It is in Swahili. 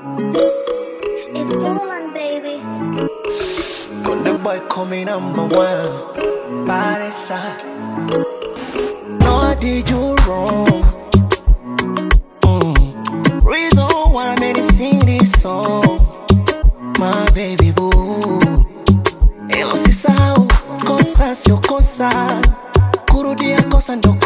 It's Roland, baby. When the boy call me number one, body side. No, I did you wrong. Reason why I made it sing this song, my baby boo. Elo sisao, kosa sio kosa, kurudia kosa ndo